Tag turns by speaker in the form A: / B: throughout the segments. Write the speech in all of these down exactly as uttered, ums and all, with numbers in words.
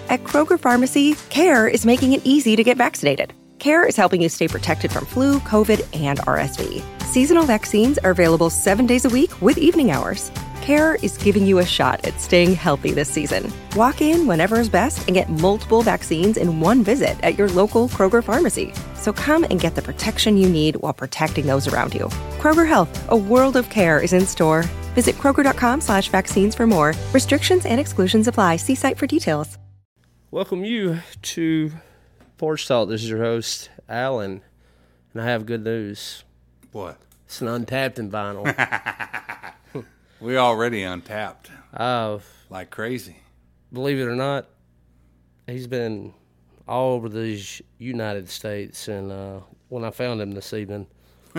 A: At Kroger Pharmacy, CARE is making it easy to get vaccinated. CARE is helping you stay protected from flu, COVID, and R S V. Seasonal vaccines are available seven days a week with evening hours. CARE is giving you a shot at staying healthy this season. Walk in whenever is best and get multiple vaccines in one visit at your local Kroger Pharmacy. So come and get the protection you need while protecting those around you. Kroger Health, a world of care is in store. Visit Kroger.com slash vaccines for more. Restrictions and exclusions apply. See site for details.
B: Welcome you to Porch Talk. This is your host, Alan, and I have good news.
C: What?
B: It's an Untapped in vinyl.
C: We already untapped.
B: Uh,
C: like crazy.
B: Believe it or not, he's been all over the United States, and uh, when I found him this evening,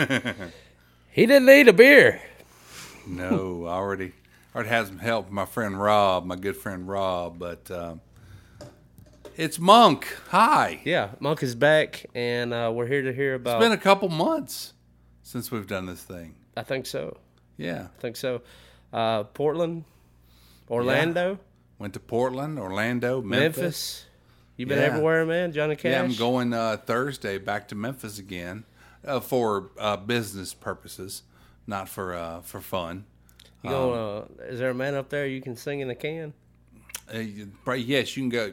B: he didn't need a beer.
C: No, I already, already had some help from my friend Rob, my good friend Rob, but... Um, It's Monk. Hi.
B: Yeah, Monk is back, and uh, we're here to hear about...
C: It's been a couple months since we've done this thing.
B: I think so.
C: Yeah.
B: I think so. Uh, Portland, Orlando.
C: Yeah. Went to Portland, Orlando, Memphis.
B: Memphis. You've been
C: yeah.
B: everywhere, man, Johnny Cash?
C: Yeah, I'm going uh, Thursday back to Memphis again uh, for uh, business purposes, not for uh, for fun.
B: You um, gonna, uh, is there a man up there you can sing in a can?
C: Uh, yes, you can go...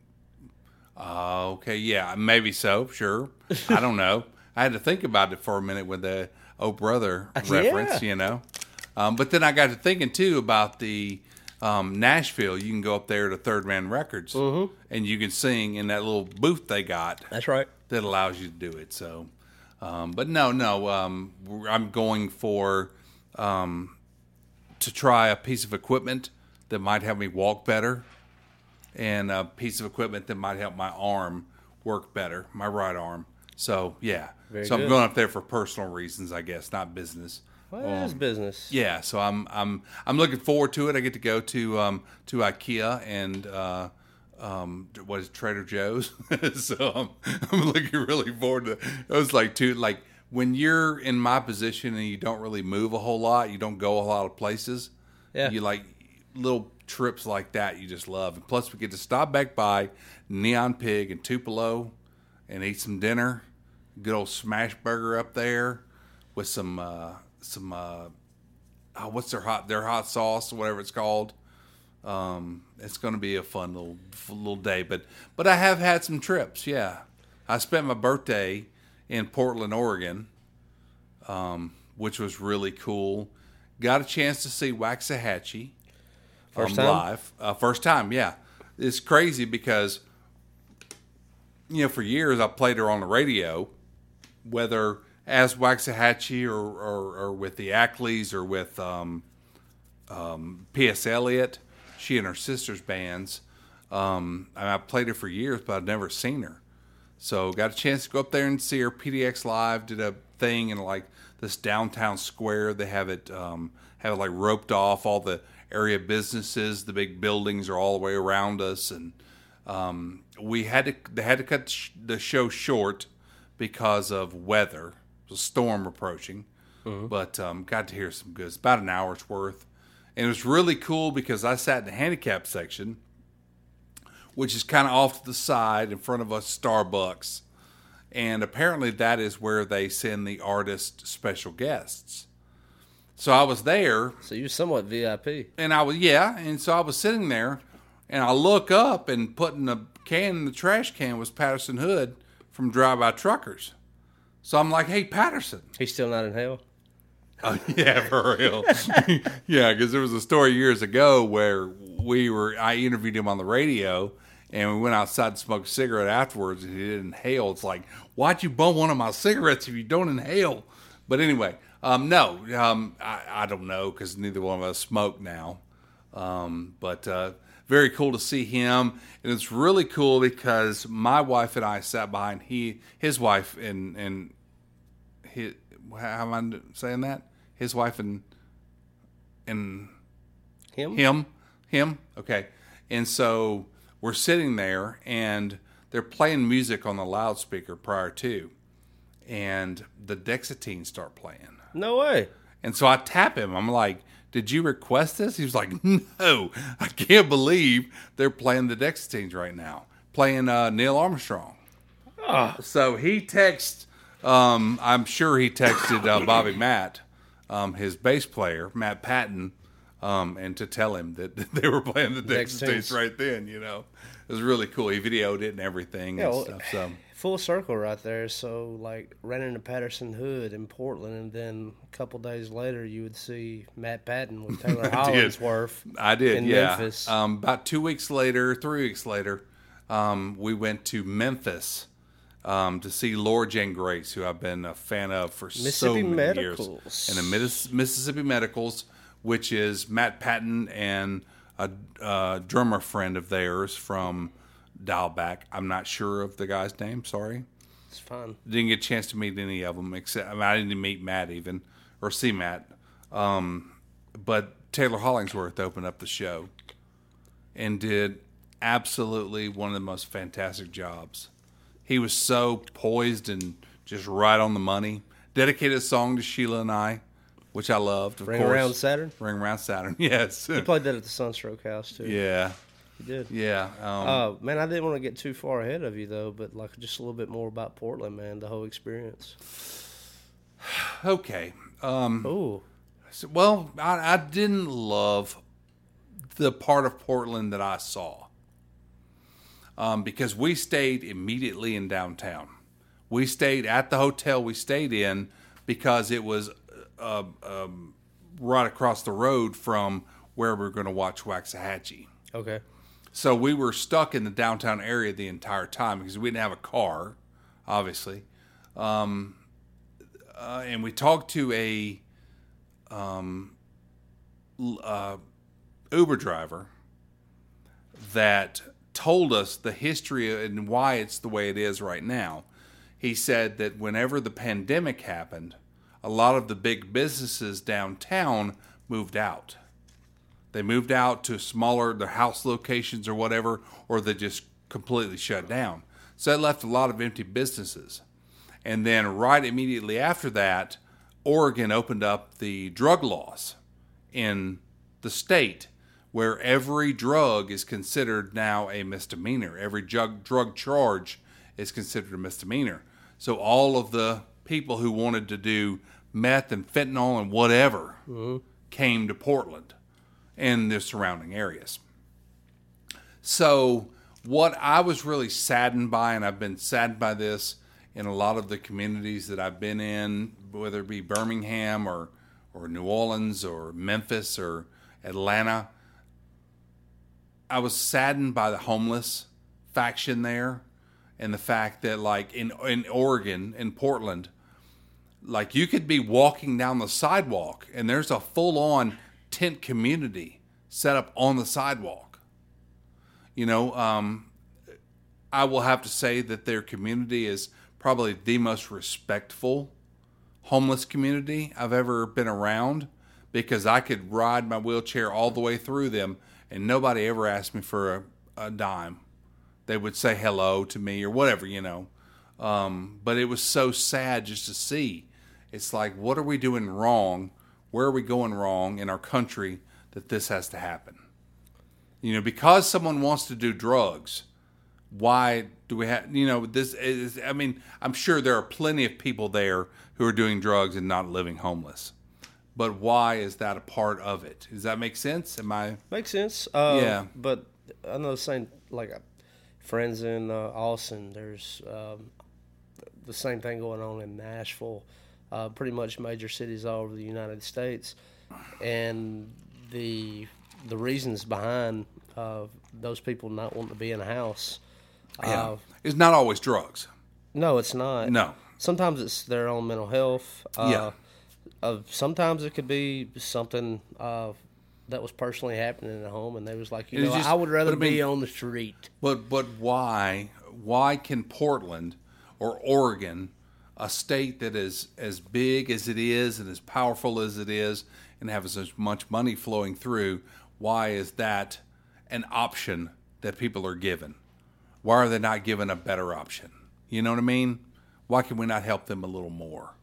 C: Uh, okay, yeah, maybe so, sure. I don't know. I had to think about it for a minute with the Oh Brother reference,
B: yeah.
C: you know. Um, but then I got to thinking, too, about the um, Nashville. You can go up there to Third Man Records,
B: mm-hmm.
C: and you can sing in that little booth they got.
B: That's right.
C: That allows you to do it. So, um, but no, no, um, I'm going for um, to try a piece of equipment that might help me walk better. And a piece of equipment that might help my arm work better, my right arm. So, yeah.
B: Very
C: so
B: good.
C: I'm going up there for personal reasons, I guess, not business.
B: Well, it
C: um,
B: is business.
C: Yeah, so I'm I'm I'm looking forward to it. I get to go to um, to IKEA and uh, um, what is it, Trader Joe's. So I'm I'm looking really forward to it. It was like two like when you're in my position and you don't really move a whole lot, you don't go a lot of places.
B: Yeah.
C: You like little trips like that you just love. And plus we get to stop back by Neon Pig and Tupelo and eat some dinner. Good old smash burger up there with some uh, some uh, oh, what's their hot their hot sauce or whatever it's called. Um, it's going to be a fun little little day. But but I have had some trips. Yeah, I spent my birthday in Portland, Oregon, um, which was really cool. Got a chance to see Waxahachie.
B: First
C: um,
B: time?
C: Live. Uh, first time, yeah. It's crazy because, you know, for years I played her on the radio, whether as Waxahachie or, or, or with the Ackleys or with um, um, P S. Eliot, she and her sister's bands. Um, and I played her for years, but I'd never seen her. So got a chance to go up there and see her. P D X Live did a thing in like this downtown square. They have it um, have it like roped off. All the area businesses, the big buildings are all the way around us, and um, we had to they had to cut sh- the show short because of weather. It was a storm approaching, mm-hmm. but um, got to hear some good. It's about an hour's worth, and it was really cool because I sat in the handicap section, which is kind of off to the side in front of a Starbucks, and apparently that is where they send the artist special guests. So I was there.
B: So you're somewhat V I P.
C: And I was, yeah. And so I was sitting there, and I look up, and putting a can in the trash can was Patterson Hood from Drive By Truckers. So I'm like, hey, Patterson.
B: He's still not in hell?
C: Oh, yeah, for real. Yeah, because there was a story years ago where we were, I interviewed him on the radio, and we went outside to smoke a cigarette afterwards, and he didn't inhale. It's like, why'd you bum one of my cigarettes if you don't inhale? But anyway. Um, no, um, I, I don't know because neither one of us smoke now. Um, but uh, very cool to see him, and it's really cool because my wife and I sat behind he his wife and and his, how am I saying that? His wife and and
B: him
C: him him okay, and so we're sitting there and they're playing music on the loudspeaker prior to, and the Dexatines start playing.
B: No way.
C: And so I tap him. I'm like, did you request this? He was like, no, I can't believe they're playing the Dexys right now, playing uh, Neil Armstrong. Oh. So he texted, um, I'm sure he texted uh, Bobby Matt, um, his bass player, Matt Patton, um, and to tell him that they were playing the Dexys right then, you know. It was really cool. He videoed it and everything yeah, and well, stuff. So.
B: Full circle right there. So, like, ran into Patterson Hood in Portland, and then a couple days later, you would see Matt Patton with Taylor Hollingsworth.
C: I did,
B: in
C: yeah.
B: Memphis.
C: Um, about two weeks later, three weeks later, um, we went to Memphis um, to see Laura Jane Grace, who I've been a fan of for so many
B: Medicals.
C: years. And the Mississippi Medicals, which is Matt Patton and a uh, drummer friend of theirs from Dialback. I'm not sure of the guy's name. Sorry.
B: It's fun.
C: Didn't get a chance to meet any of them, except I, mean, I didn't meet Matt even, or see Matt. Um, but Taylor Hollingsworth opened up the show and did absolutely one of the most fantastic jobs. He was so poised and just right on the money. Dedicated a song to Sheila and I, which I loved, of
B: Ring
C: course.
B: Ring Around Saturn?
C: Ring Around Saturn, yes.
B: He played that at the Sunstroke House, too.
C: Yeah.
B: He did.
C: Yeah. Um,
B: uh, man, I didn't want to get too far ahead of you, though, but like just a little bit more about Portland, man, the whole experience.
C: Okay. Um,
B: Ooh.
C: So, well, I, I didn't love the part of Portland that I saw um, because we stayed immediately in downtown. We stayed at the hotel we stayed in because it was uh, um, right across the road from where we were going to watch Waxahachie.
B: Okay.
C: So we were stuck in the downtown area the entire time because we didn't have a car, obviously. Um, uh, and we talked to a um, uh, Uber driver that told us the history and why it's the way it is right now. He said that whenever the pandemic happened, a lot of the big businesses downtown moved out. They moved out to smaller, their house locations or whatever, or they just completely shut down. So that left a lot of empty businesses. And then right immediately after that, Oregon opened up the drug laws in the state where every drug is considered now a misdemeanor. Every drug, drug charge is considered a misdemeanor. So all of the people who wanted to do meth and fentanyl and whatever mm-hmm. came to Portland and the surrounding areas. So what I was really saddened by, and I've been saddened by this in a lot of the communities that I've been in, whether it be Birmingham or, or New Orleans or Memphis or Atlanta, I was saddened by the homeless faction there and the fact that, like, in, in Oregon, in Portland, like, you could be walking down the sidewalk and there's a full-on tent community set up on the sidewalk. You know, um, I will have to say that their community is probably the most respectful homeless community I've ever been around, because I could ride my wheelchair all the way through them and nobody ever asked me for a, a dime. They would say hello to me or whatever, you know. Um, but it was so sad just to see. It's like, what are we doing wrong? Where are we going wrong in our country that this has to happen? You know, because someone wants to do drugs, why do we have, you know, this is, I mean, I'm sure there are plenty of people there who are doing drugs and not living homeless. But why is that a part of it? Does that make sense? Am I?
B: Makes sense. Uh,
C: yeah.
B: But I know the same, like, uh, friends in uh, Austin, there's um, the same thing going on in Nashville. Uh, pretty much major cities all over the United States, and the the reasons behind uh, those people not wanting to be in a house.
C: Yeah.
B: Uh,
C: it's not always drugs.
B: No, it's not.
C: No.
B: Sometimes it's their own mental health. Uh,
C: yeah.
B: Uh, sometimes it could be something uh, that was personally happening at home, and they was like, you
C: it's
B: know,
C: just,
B: I would rather
C: I mean,
B: be on the street.
C: But but why why can Portland or Oregon, a state that is as big as it is and as powerful as it is and has as much money flowing through, why is that an option that people are given? Why are they not given a better option? You know what I mean? Why can we not help them a little more?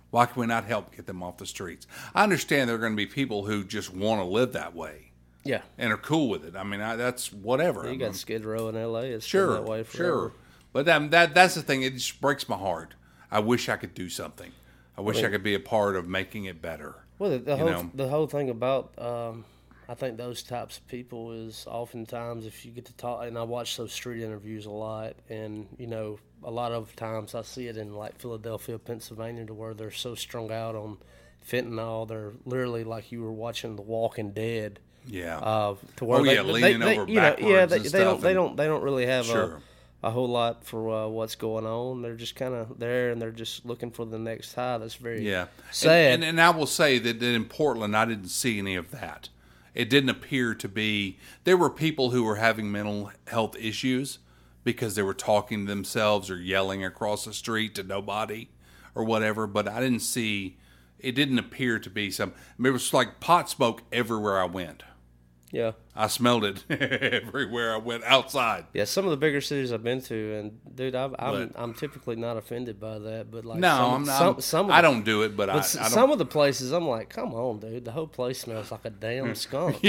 C: Why can we not help get them off the streets? I understand there are going to be people who just want to live that way.
B: Yeah.
C: And are cool with it. I mean, I, that's whatever.
B: You
C: I
B: got
C: mean,
B: Skid Row in L A. It's
C: sure,
B: been that way forever.
C: Sure. But that, that that's the thing. It just breaks my heart. I wish I could do something. I wish I, mean, I could be a part of making it better.
B: Well, the, the whole
C: know?
B: the whole thing about um, I think those types of people is oftentimes if you get to talk, and I watch those street interviews a lot, and you know, a lot of times I see it in like Philadelphia, Pennsylvania, to where they're so strung out on fentanyl, they're literally like you were watching The Walking Dead.
C: Yeah.
B: Uh, to where
C: oh
B: they,
C: yeah,
B: they,
C: leaning
B: they,
C: over
B: you know,
C: backwards
B: yeah, they,
C: and
B: they
C: stuff
B: don't, they
C: and-
B: don't, they don't really have
C: Sure.
B: a, a whole lot for uh, what's going on. They're just kind of there, and they're just looking for the next high. That's very
C: Yeah.
B: sad.
C: And, and, and I will say that, that in Portland, I didn't see any of that. It didn't appear to be. There were people who were having mental health issues because they were talking to themselves or yelling across the street to nobody or whatever. But I didn't see. It didn't appear to be some. I mean, it was like pot smoke everywhere I went.
B: yeah.
C: I smelled it everywhere I went outside.
B: Yeah, some of the bigger cities I've been to, and dude, I've, I'm
C: But-
B: I'm typically not offended by that, but like
C: No,
B: some,
C: I'm not.
B: Some, some of
C: I
B: the,
C: don't do it, but,
B: But
C: I,
B: s-
C: I don't.
B: some of the places, I'm like, come on, dude, the whole place smells like a damn skunk.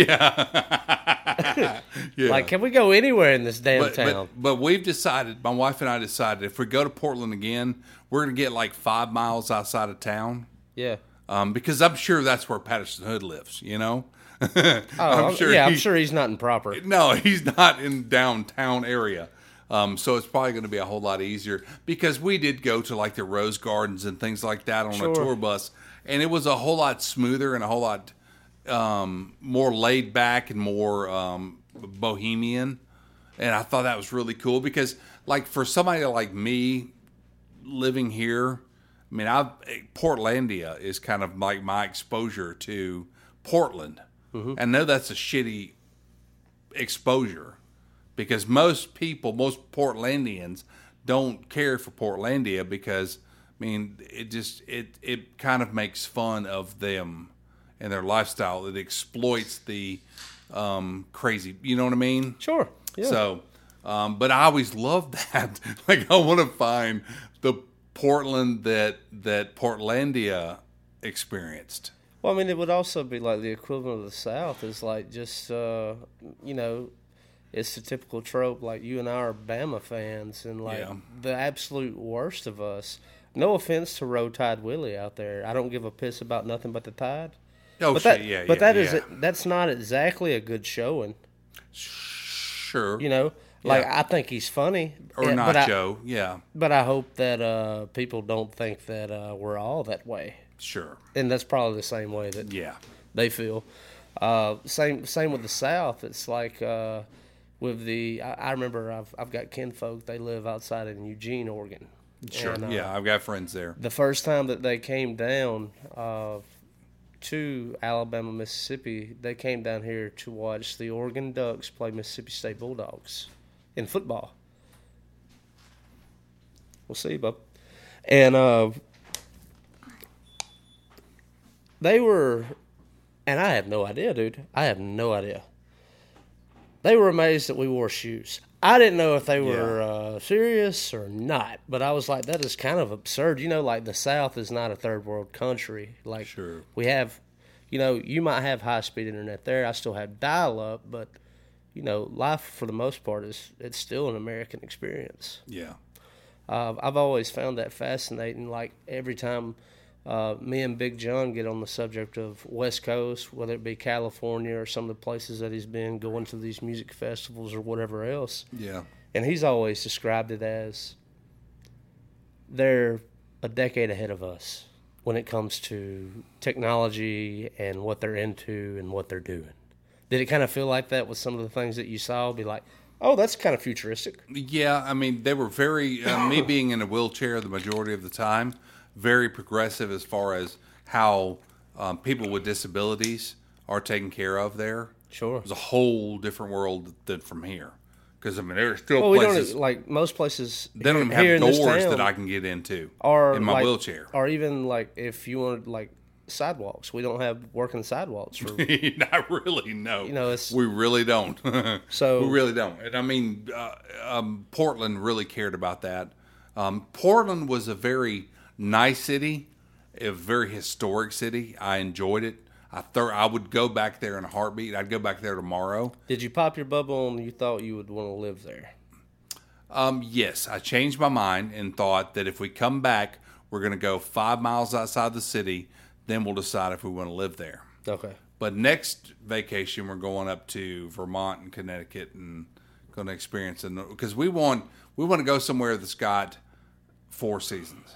C: yeah. yeah.
B: Like, can we go anywhere in this damn
C: but,
B: town?
C: but, but we've decided, my wife and I decided, if we go to Portland again, we're going to get like five miles outside of town.
B: yeah.
C: Um, because I'm sure that's where Patterson Hood lives, you know?
B: Oh, I'm
C: sure
B: yeah, I'm
C: he-
B: sure he's not in proper.
C: No, he's not in downtown area. Um, so it's probably going to be a whole lot easier because we did go to like the Rose Gardens and things like that on
B: Sure.
C: a tour bus, and it was a whole lot smoother and a whole lot um, more laid back and more um, bohemian. And I thought that was really cool because, like, for somebody like me living here, I mean, I've Portlandia is kind of like my exposure to Portland. I know that's a shitty exposure because most people, most Portlandians don't care for Portlandia because, I mean, it just, it, it kind of makes fun of them and their lifestyle. It exploits the um, crazy, you know what I mean?
B: Sure. Yeah.
C: So, um, but I always love that. Like, I want to find the Portland that, that Portlandia experienced.
B: Well, I mean, it would also be like the equivalent of the South is like just, uh, you know, it's the typical trope. Like you and I are Bama fans, and like
C: Yeah.
B: the absolute worst of us. No offense to Row Tide Willie out there. I don't give a piss about nothing but the Tide.
C: Oh,
B: But
C: shit,
B: that,
C: yeah,
B: but
C: yeah,
B: that is
C: yeah.
B: that's not exactly a good showing.
C: Sure.
B: You know, like
C: Yeah.
B: I think he's funny,
C: or
B: eh,
C: not,
B: but I,
C: Joe. Yeah,
B: But I hope that uh, people don't think that uh, we're all that way,
C: sure.
B: and that's probably the same way that
C: Yeah.
B: they feel. Uh, same same with the South. It's like uh, with the. I, I remember I've I've got kinfolk. They live outside in Eugene, Oregon.
C: Sure.
B: And, uh,
C: yeah, I've got friends there.
B: The first time that they came down uh, to Alabama, Mississippi, they came down here to watch the Oregon Ducks play Mississippi State Bulldogs in football. We'll see, bub. And uh, they were, and I have no idea, dude. I have no idea. They were amazed that we wore shoes. I didn't know if they were
C: Yeah.
B: uh, serious or not, but I was like, that is kind of absurd. You know, like the South is not a third world country. Like
C: Sure.
B: we have, you know, you might have high speed internet there. I still have dial up, but you know, life for the most part is it's still an American experience.
C: Yeah.
B: Uh, I've always found that fascinating. Like every time uh, me and Big John get on the subject of West Coast, whether it be California or some of the places that he's been going to these music festivals or whatever else,
C: Yeah.
B: and he's always described it as they're a decade ahead of us when it comes to technology and what they're into and what they're doing. Did it kind of feel like that with some of the things that you saw? Be like, oh, that's kind of futuristic.
C: Yeah, I mean, they were very, uh, me being in a wheelchair the majority of the time, very progressive as far as how um, people with disabilities are taken care of there.
B: Sure.
C: It's a whole different world than from here. Because, I mean, there are still
B: Well, we
C: places,
B: don't like most places.
C: they don't even
B: here
C: have
B: in this
C: doors
B: town
C: that I can get into
B: are
C: in my
B: like-
C: wheelchair.
B: or even like if you wanted like sidewalks, we don't have working sidewalks for.
C: Not really, no.
B: You know, it's-
C: we really don't.
B: So-
C: we really don't. And I mean, uh, um, Portland really cared about that. Um, Portland was a very nice city. a very historic city. I enjoyed it. I thought I would go back there in a heartbeat. I'd go back there tomorrow.
B: Did you pop your bubble and you thought you would want to live there?
C: Um, yes, I changed my mind and thought that if we come back, we're going to go five miles outside the city. Then we'll decide if we want to live there.
B: Okay.
C: But next vacation, we're going up to Vermont and Connecticut and going to experience it because we want we want to go somewhere that's got four seasons.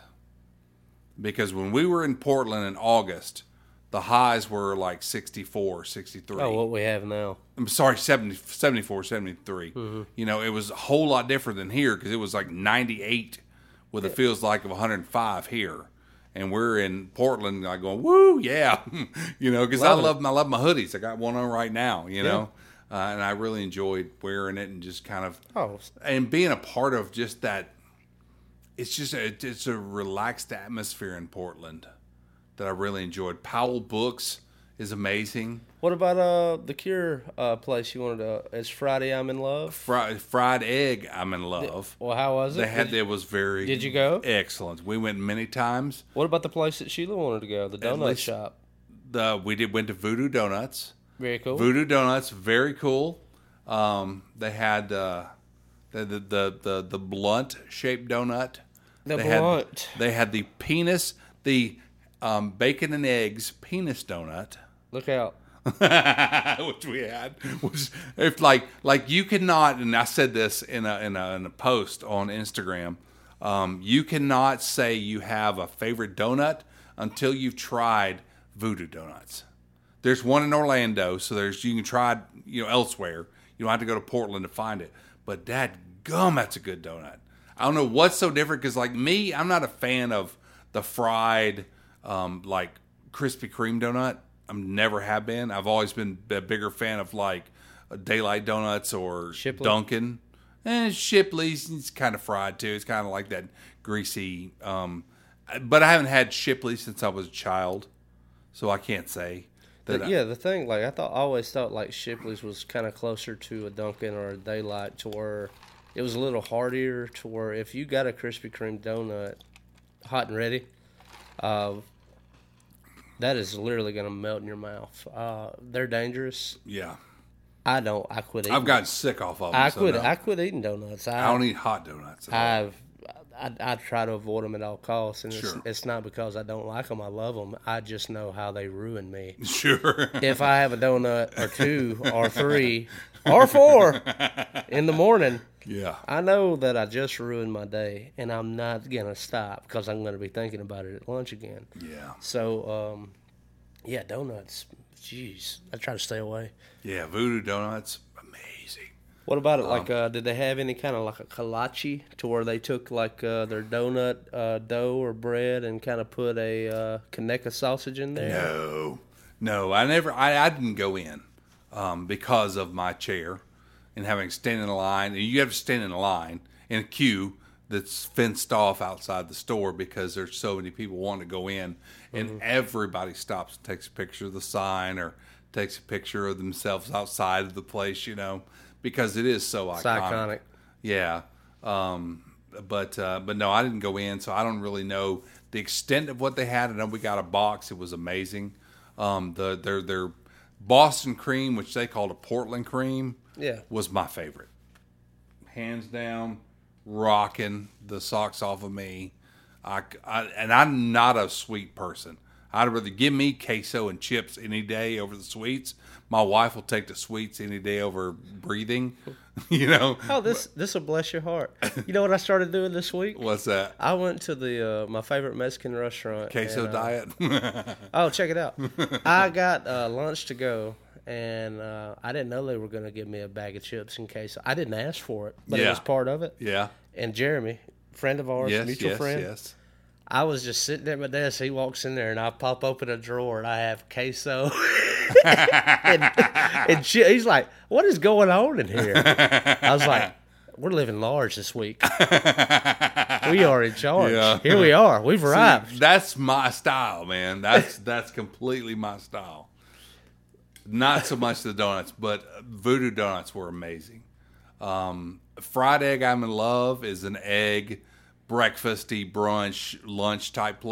C: Because when we were in Portland in August, the highs were like sixty-four, sixty-three.
B: Oh, what we have now.
C: I'm sorry, seventy, seventy-four, seventy-three. Mm-hmm. You know, it was a whole lot different than here because it was like ninety-eight with it feels like of one hundred five here. And we're in Portland like going, woo, yeah. you know, because I love, I love my hoodies. I got one on right now, you know. Yeah. Uh, and I really enjoyed wearing it and just kind of,
B: oh.
C: and being a part of just that. It's just a, it's a relaxed atmosphere in Portland that I really enjoyed. Powell Books is amazing.
B: What about uh the Cure uh, place you wanted to? It's Friday I'm in Love.
C: Fried, fried egg I'm in love.
B: Well, how was it?
C: They had it was very.
B: Did you go?
C: Excellent. We went many times.
B: What about the place that Sheila wanted to go? The donut least, shop.
C: The we did went to Voodoo Donuts.
B: Very cool.
C: Voodoo Donuts, very cool. Um, they had uh, the, the the the the blunt shaped donut.
B: The
C: they
B: blunt.
C: Had, they had the penis, the um, bacon and eggs penis donut.
B: Look out.
C: Which we had, which if like like you cannot, and I said this in a in a, in a post on Instagram, um, you cannot say you have a favorite donut until you've tried Voodoo Donuts. There's one in Orlando, so there's you can try it, you know, elsewhere. You don't have to go to Portland to find it. But dad gum, that's a good donut. I don't know what's so different because like me, I'm not a fan of the fried um, like Krispy Kreme donut. I never have been. I've always been a bigger fan of like Daylight Donuts or
B: Shipley.
C: Dunkin'. And Shipley's, it's kind of fried too. It's kind of like that greasy. Um, but I haven't had Shipley since I was a child, so I can't say that.
B: But, yeah, the thing, like I thought, I always thought like Shipley's was kind of closer to a Dunkin' or a Daylight, to where it was a little heartier. To where if you got a Krispy Kreme donut, hot and ready, uh, that is literally going to melt in your mouth. Uh, they're dangerous.
C: Yeah.
B: I don't. I quit eating.
C: I've gotten sick off of them.
B: I
C: so
B: quit.
C: no.
B: I quit eating donuts. I,
C: I don't eat hot donuts.
B: I've. I, I try to avoid them at all costs, and
C: Sure.
B: it's, it's not because I don't like them. I love them. I just know how they ruin me.
C: Sure.
B: If I have a donut or two or three or four in the morning,
C: yeah,
B: I know that I just ruined my day, and I'm not gonna stop because I'm gonna be thinking about it at lunch again.
C: Yeah.
B: So, um, yeah, donuts. Jeez, I try to stay away.
C: Yeah, Voodoo Donuts, amazing.
B: What about it? Like, uh, did they have any kind of like a kolache to where they took like uh, their donut uh, dough or bread and kind of put a uh, Kaneka sausage in there?
C: No, no, I never. I, I didn't go in um, because of my chair and having to stand in a line. And you have to stand in a line in a queue that's fenced off outside the store because there's so many people wanting to go in, and mm-hmm. everybody stops and takes a picture of the sign or takes a picture of themselves outside of the place, you know, because it is so
B: it's
C: iconic.
B: iconic.
C: Yeah. Um, but uh, but no, I didn't go in, so I don't really know the extent of what they had. I know we got a box. It was amazing. Um, the their their Boston cream, which they called a Portland cream,
B: yeah,
C: was my favorite. Hands down, rocking the socks off of me. I, I and I'm not a sweet person. I'd rather give me queso and chips any day over the sweets. My wife will take the sweets any day over breathing. You know.
B: Oh, this this will bless your heart. You know what I started doing this week?
C: What's that?
B: I went to the uh, my favorite Mexican restaurant.
C: Queso
B: and, uh,
C: diet.
B: Oh, check it out. I got uh, lunch to go, and uh, I didn't know they were going to give me a bag of chips in case. I didn't ask for it, but
C: yeah.
B: it was part of it.
C: Yeah.
B: And Jeremy, friend of ours,
C: yes,
B: mutual
C: yes,
B: friend.
C: Yes.
B: I was just sitting at my desk. He walks in there, and I pop open a drawer, and I have queso. and and she, he's like, "What is going on in here?" I was like, "We're living large this week. We are in charge.
C: Yeah.
B: Here we are. We've arrived."
C: See, that's my style, man. That's that's completely my style. Not so much the donuts, but Voodoo Donuts were amazing. Um, fried egg I'm in love is an egg breakfasty brunch lunch type place.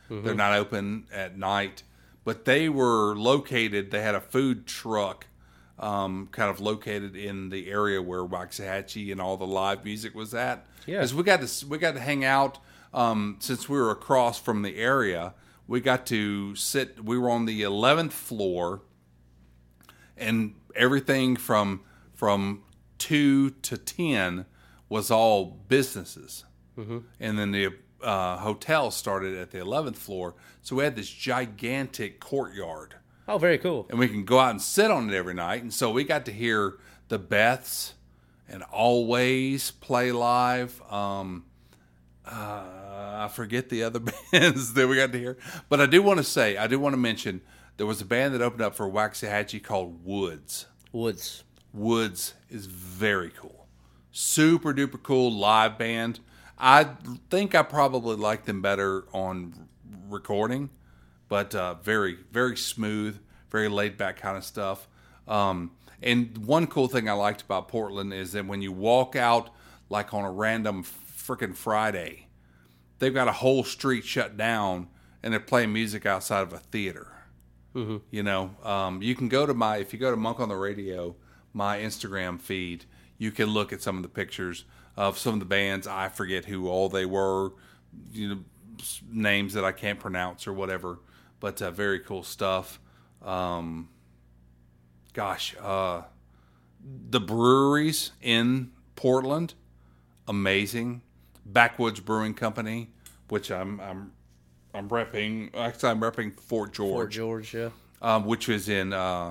C: Mm-hmm. They're not open at night. But they were located, they had a food truck um, kind of located in the area where Waxahachie and all the live music was at.
B: Yeah.
C: Because we got to we got to hang out um, since we were across from the area. We got to sit. We were on the eleventh floor, and everything from from two to ten was all businesses, mm-hmm. and then the uh, hotel started at the eleventh floor. So we had this gigantic courtyard.
B: Oh, very cool.
C: And we can go out and sit on it every night. And so we got to hear the Beths and Always play live. Um, uh, I forget the other bands that we got to hear. But I do want to say, I do want to mention, there was a band that opened up for Waxahachie called Woods.
B: Woods.
C: Woods is very cool. Super duper cool live band. I think I probably like them better on recording. But uh, very, very smooth, very laid-back kind of stuff. Um, and one cool thing I liked about Portland is that when you walk out, like on a random freaking Friday, they've got a whole street shut down, and they're playing music outside of a theater. Mm-hmm. You know, um, you can go to my, if you go to Monk on the Radio, my Instagram feed, you can look at some of the pictures of some of the bands. I forget who all they were, you know, names that I can't pronounce or whatever. But uh, very cool stuff. Um, gosh, uh, the breweries in Portland, amazing. Backwoods Brewing Company, which I'm I'm I'm repping. Actually, I'm repping Fort George.
B: Fort George, yeah.
C: Um, which is in uh,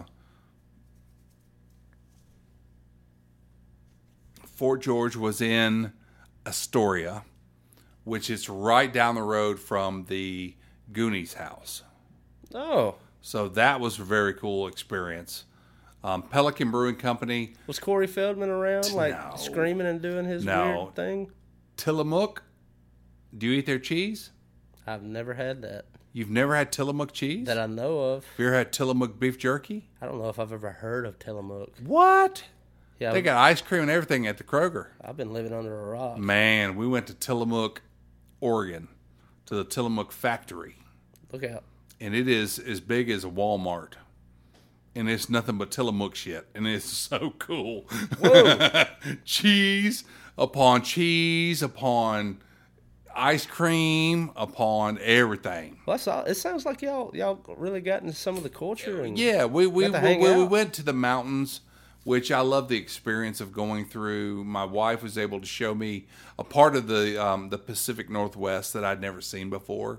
C: Fort George was in Astoria, which is right down the road from the Goonies house.
B: Oh.
C: So that was a very cool experience. Um, Pelican Brewing Company.
B: Was Corey Feldman around, like,
C: No.
B: screaming and doing his
C: No.
B: weird thing?
C: Tillamook. Do you eat their cheese?
B: I've never had that.
C: You've never had Tillamook cheese?
B: That I know of.
C: Have you ever had Tillamook beef jerky?
B: I don't know if I've ever heard of Tillamook.
C: What?
B: Yeah,
C: They
B: I've,
C: got ice cream and everything at the Kroger.
B: I've been living under a rock.
C: Man, we went to Tillamook, Oregon, to the Tillamook factory.
B: Look out.
C: And it is as big as a Walmart. And it's nothing but Tillamook shit. And it's so cool.
B: Whoa.
C: Cheese upon cheese upon ice cream upon everything.
B: Well, that's all, it sounds like y'all y'all really got into some of the culture. And
C: Yeah, we we,
B: got to
C: we,
B: hang
C: we, we
B: out.
C: went to the mountains, which I love the experience of going through. My wife was able to show me a part of the um, the Pacific Northwest that I'd never seen before.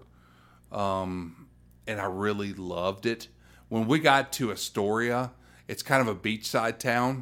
C: Um, and I really loved it. When we got to Astoria, it's kind of a beachside town.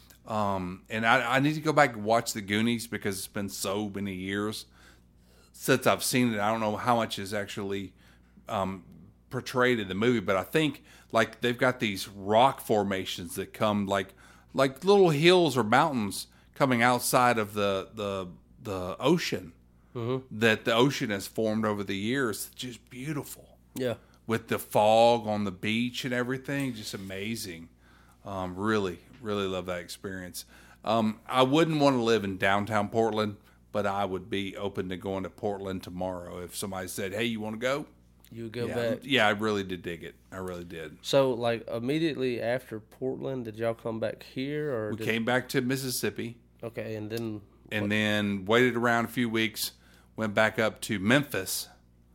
C: Um, and I, I need to go back and watch the Goonies because it's been so many years since I've seen it. I don't know how much is actually um, portrayed in the movie, but I think like they've got these rock formations that come like like little hills or mountains coming outside of the the the ocean. Mm-hmm. That the ocean has formed over the years. Just beautiful.
B: Yeah.
C: With the fog on the beach and everything, just amazing. Um, really, really love that experience. Um, I wouldn't want to live in downtown Portland, but I would be open to going to Portland tomorrow if somebody said, "Hey, you want to go?"
B: You go
C: yeah,
B: back.
C: Yeah, I really did dig it. I really did.
B: So, like, immediately after Portland, did y'all come back here? Or
C: We
B: did,
C: came back to Mississippi
B: Okay, and then...
C: and
B: what-
C: then waited around a few weeks, went back up to Memphis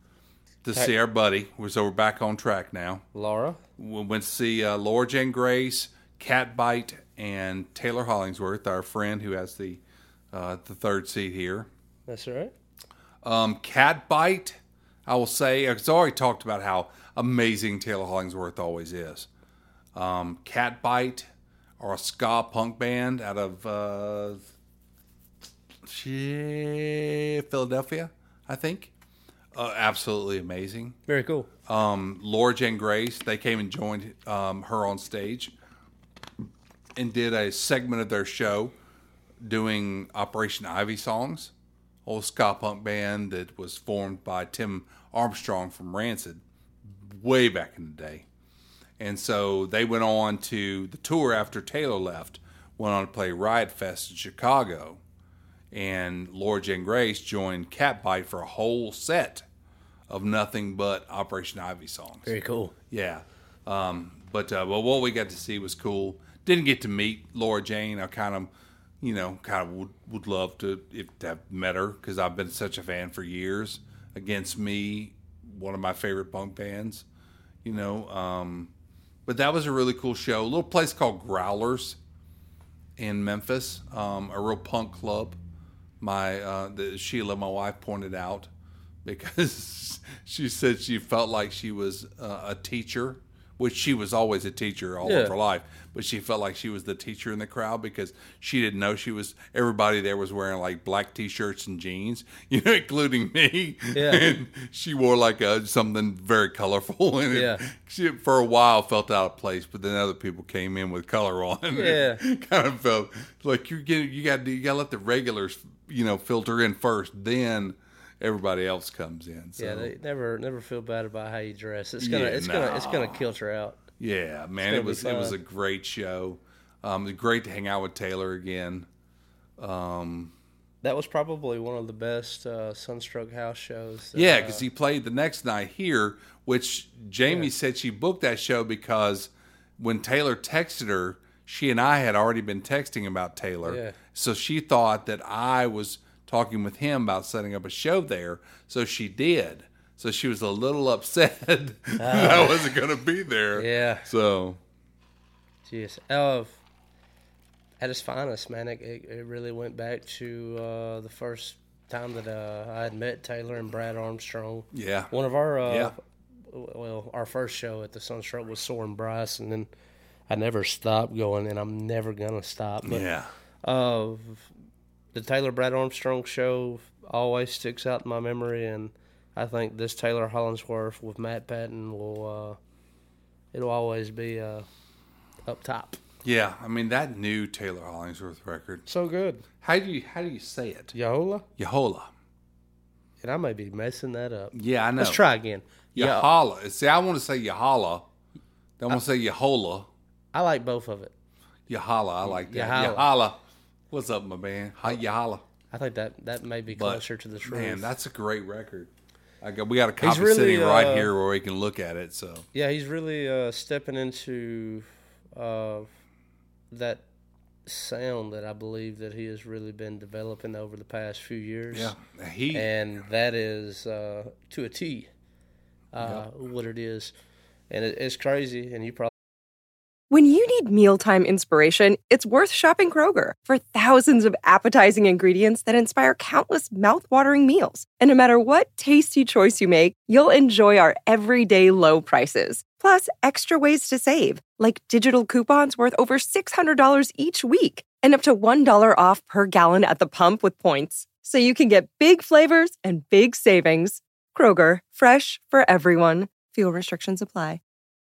C: to
B: Hey.
C: see our buddy. So we're back on track now.
B: Laura?
C: We went to see uh, Laura Jane Grace, Catbite, and Taylor Hollingsworth, our friend who has the uh, the third seat here.
B: That's right.
C: Um, Catbite, I will say, I've already talked about how amazing Taylor Hollingsworth always is. Um, Catbite are a ska punk band out of uh, shit, Philadelphia, I think. Uh, absolutely amazing.
B: Very cool.
C: Um, Laura Jane Grace, they came and joined um, her on stage and did a segment of their show doing Operation Ivy songs, old ska punk band that was formed by Tim Armstrong from Rancid way back in the day. And so they went on to the tour after Taylor left, went on to play Riot Fest in Chicago. And Laura Jane Grace joined Catbite for a whole set of nothing but Operation Ivy songs.
B: Very cool.
C: Yeah. Um, but uh, well, what we got to see was cool. Didn't get to meet Laura Jane. I kind of, you know, kind of would, would love to if to have met her because I've been such a fan for years. Against Me, one of my favorite punk bands, you know. Um, but that was a really cool show. A little place called Growlers in Memphis, um, a real punk club. My uh, the, Sheila, my wife, pointed out because she said she felt like she was uh, a teacher, which she was always a teacher all
B: Yeah.
C: of her life, but she felt like she was the teacher in the crowd because she didn't know she was, everybody there was wearing like black t-shirts and jeans, you know, including me.
B: Yeah.
C: And she wore like a, something very colorful. And
B: Yeah.
C: it, she, for a while, felt out of place, but then other people came in with color on.
B: Yeah.
C: It kind of felt like you get, you got you got to let the regulars, you know, filter in first, then everybody else comes in. So.
B: Yeah, they never never feel bad about how you dress. It's gonna
C: Yeah,
B: it's gonna it's gonna
C: nah.
B: filter out.
C: Yeah, man,
B: gonna
C: it
B: be
C: was it was
B: fun.
C: a great show. Um, it was great to hang out with Taylor again. Um,
B: That was probably one of the best uh, Sunstruck House shows. that,
C: yeah,
B: uh,
C: because he played the next night here, which Jamie
B: Yeah.
C: said she booked that show because when Taylor texted her, she and I had already been texting about Taylor.
B: Yeah.
C: So she thought that I was talking with him about setting up a show there. So she did. So she was a little upset that I wasn't going to be there.
B: Yeah.
C: So,
B: Jeez. Oh, at its finest, man. It, it, it really went back to uh, the first time that uh, I had met Taylor and Brad Armstrong.
C: yeah.
B: One of our, uh,
C: Yeah.
B: well, our first show at the Sunstruck was Soren Bryce, and then I never stopped going, and I'm never gonna stop. But,
C: Yeah.
B: Uh, the Taylor Brad Armstrong show always sticks out in my memory, and I think this Taylor Hollingsworth with Matt Patton will, uh, it'll always be uh, up top.
C: Yeah. I mean, that new Taylor Hollingsworth record.
B: So good.
C: How do you, how do you say it?
B: Yahola?
C: Yahola.
B: And I may be messing that up.
C: Yeah, I know.
B: Let's try again. Yeah,
C: Yahala. See, I want to say Yahala. I want to say Yahola.
B: I like both of it.
C: Yahala. I like that.
B: Yahala.
C: Yahala. What's up, my man? Hi, Yahala.
B: I think that, that may be
C: But,
B: closer to the truth.
C: Man, that's a great record. I got, we got a copy
B: really,
C: sitting right
B: uh,
C: here where we can look at it. So
B: Yeah, he's really uh, stepping into uh, that sound that I believe that he has really been developing over the past few years.
C: yeah, he
B: And that is uh, to a T uh, what it is. And it, it's crazy, and you probably
A: When you need mealtime inspiration, it's worth shopping Kroger for thousands of appetizing ingredients that inspire countless mouthwatering meals. And no matter what tasty choice you make, you'll enjoy our everyday low prices. Plus, extra ways to save, like digital coupons worth over six hundred dollars each week and up to one dollar off per gallon at the pump with points. So you can get big flavors and big savings. Kroger, fresh for everyone. Fuel restrictions apply.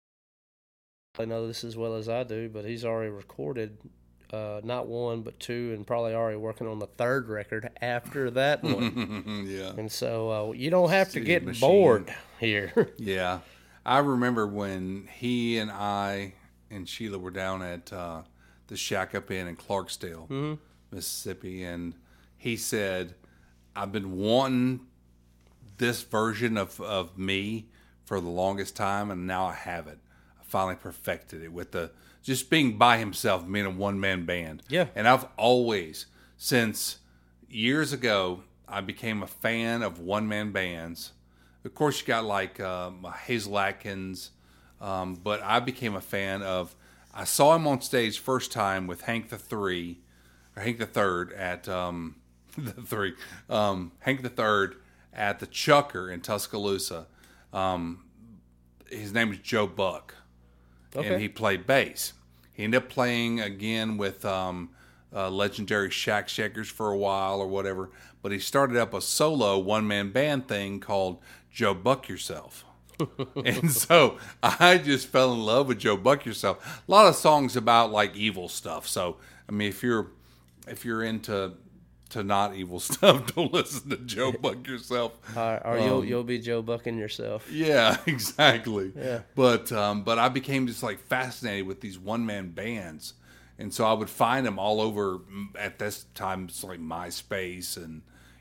B: know this as well as I do, but he's already recorded uh, not one, but two, and probably already working on the third record after that one.
C: yeah,
B: And so uh, you don't have to
C: City
B: get
C: Machine.
B: bored here.
C: yeah. I remember when he and I and Sheila were down at uh, the Shack Up Inn in Clarksdale,
B: Mm-hmm.
C: Mississippi, and he said, "I've been wanting this version of, of me for the longest time, and now I have it. I finally perfected it with the just being by himself, being a one man band.
B: Yeah.
C: And I've always, since years ago, I became a fan of one man bands. Of course, you got like um, Hazel Atkins, um, but I became a fan of. I saw him on stage first time with Hank the Three, or Hank the Third at um, the Three, um, Hank the Third at the Chucker in Tuscaloosa. Um, his name was Joe Buck,
B: Okay.
C: and he played bass. He ended up playing again with um, uh, legendary Shack Shakers for a while or whatever, but he started up a solo one-man band thing called Joe Buck Yourself. And so I just fell in love with Joe Buck Yourself. A lot of songs about like evil stuff. So I mean, if you're if you're into to not evil stuff, don't listen to Joe Buck Yourself.
B: Or, or
C: Um,
B: you'll, you'll be Joe Bucking yourself.
C: Yeah, exactly.
B: Yeah.
C: But um, but I became just like fascinated with these one man bands, and so I would find them all over. mm, At this time, it's like MySpace and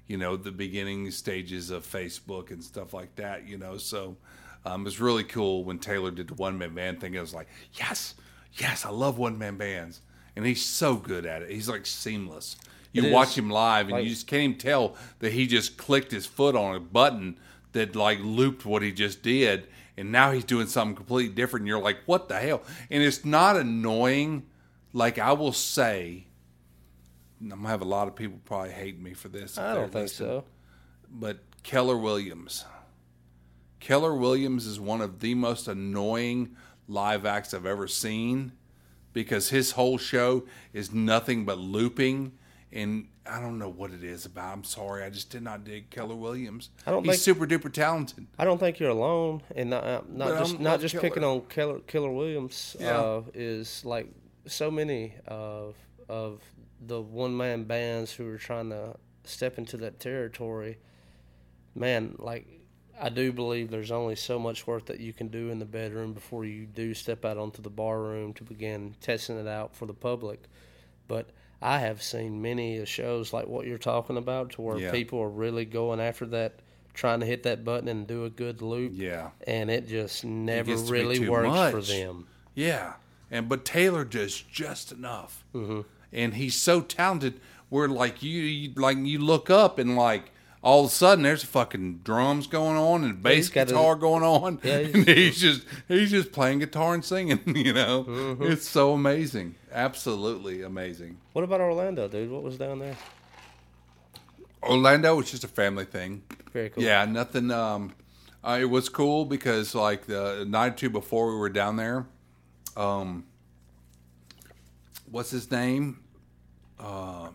C: you know, the beginning stages of Facebook and stuff like that, you know. So um, it was really cool when Taylor did the one-man band thing. It was like, yes, yes, I love one-man bands. And he's so good at it. He's like seamless. You
B: It
C: watch
B: is.
C: him live, and
B: Like-
C: you just can't even tell that he just clicked his foot on a button that like looped what he just did, and now he's doing something completely different. And you're like, what the hell? And it's not annoying. Like I will say, I'm gonna have a lot of people probably hate me for this. if
B: I
C: they're
B: don't think
C: listening,
B: so.
C: But Keller Williams, Keller Williams is one of the most annoying live acts I've ever seen, because his whole show is nothing but looping. And I don't know what it is about. I'm sorry. I just did not dig Keller Williams.
B: I don't
C: He's
B: think-
C: super duper talented.
B: I don't think you're alone, and not uh, not
C: But
B: just
C: I'm
B: not
C: not
B: just
C: Killer.
B: picking on Killer Killer Williams.
C: Yeah.
B: Uh, is like so many of of the one man bands who are trying to step into that territory. Man, like I do believe there's only so much work that you can do in the bedroom before you do step out onto the bar room to begin testing it out for the public. But I have seen many shows like what you're talking about, to where
C: Yeah.
B: people are really going after that, trying to hit that button and do a good loop.
C: Yeah.
B: And it just never
C: gets to be
B: really
C: too
B: works for
C: much.
B: them.
C: Yeah. And but Taylor does just enough. Mm-hmm. And he's so talented where like you, you like you look up and like all of a sudden there's fucking drums going on and bass
B: he's got a-
C: guitar going on.
B: Yeah, he's-
C: and he's just he's just playing guitar and singing, you know.
B: Mm-hmm.
C: It's so amazing. Absolutely amazing.
B: What about Orlando, dude? What was down there?
C: Orlando was just a family thing.
B: Very cool.
C: Yeah, nothing. Um, uh, it was cool because like the night or two before we were down there, um, what's his name? Uh,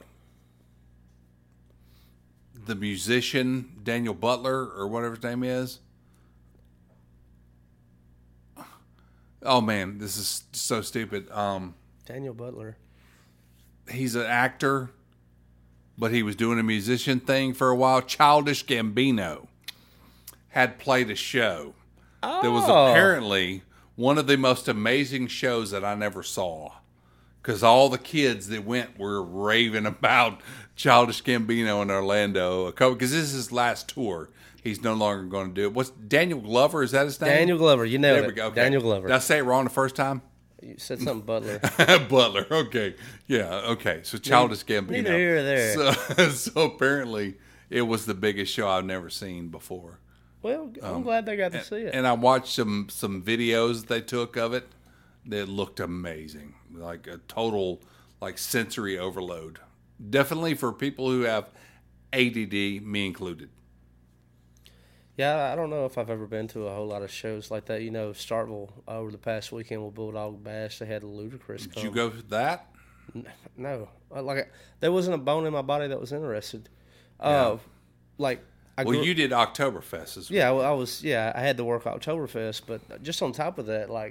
C: the musician Daniel Butler or whatever his name is. Oh man, this is so stupid. Um,
B: Daniel Butler.
C: he's an actor, but he was doing a musician thing for a while. Childish Gambino had played a show
B: Oh.
C: that was apparently one of the most amazing shows that I never saw. Because all the kids that went were raving about Childish Gambino in Orlando. Because this is his last tour. He's no longer going to do it. What's Daniel Glover? Is that his name?
B: Daniel Glover. You nailed
C: There
B: it.
C: we go. Okay.
B: Daniel Glover.
C: Did I say it wrong the first time?
B: You said something Butler.
C: Butler. Okay. Yeah. Okay. So Childish Gambino.
B: neither here nor there.
C: So, so apparently it was the biggest show I've never seen before.
B: Well, I'm glad they got to see it.
C: And I watched some some videos they took of it that looked amazing. Like a total like sensory overload. Definitely for people who have A D D, me included.
B: Yeah, I don't know if I've ever been to a whole lot of shows like that. You know, Starkville over the past weekend with Bulldog Bash, they had Ludacris
C: Did
B: come.
C: you go to that?
B: No, I- like I- there wasn't a bone in my body that was interested. Uh, like I
C: Well,
B: grew-
C: you did Oktoberfest as well.
B: Yeah, well, I was. Yeah, I had to work Oktoberfest, but just on top of that, like,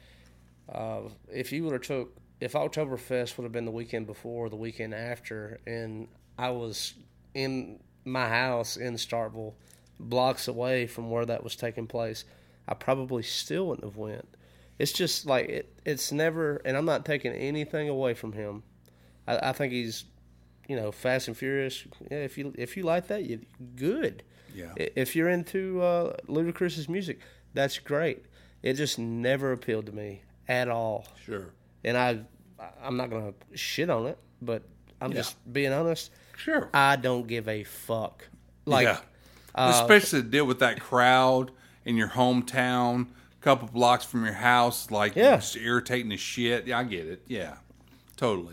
B: uh, if you would have took, if Oktoberfest would have been the weekend before, or the weekend after, and I was in my house in Starkville, blocks away from where that was taking place, I probably still wouldn't have went. It's just like it. It's never, and I'm not taking anything away from him. I, I think he's, you know, Fast and Furious. Yeah, if you if you like that, you good.
C: Yeah.
B: I- If you're into uh, Ludacris's music, that's great. It just never appealed to me at all.
C: Sure.
B: And I, I'm not gonna shit on it, but I'm just being honest.
C: Sure.
B: I don't give a fuck. Like,
C: yeah. Especially to deal with that crowd in your hometown, a couple blocks from your house, like
B: Yeah.
C: just irritating the shit. Yeah, I get it. Yeah, totally.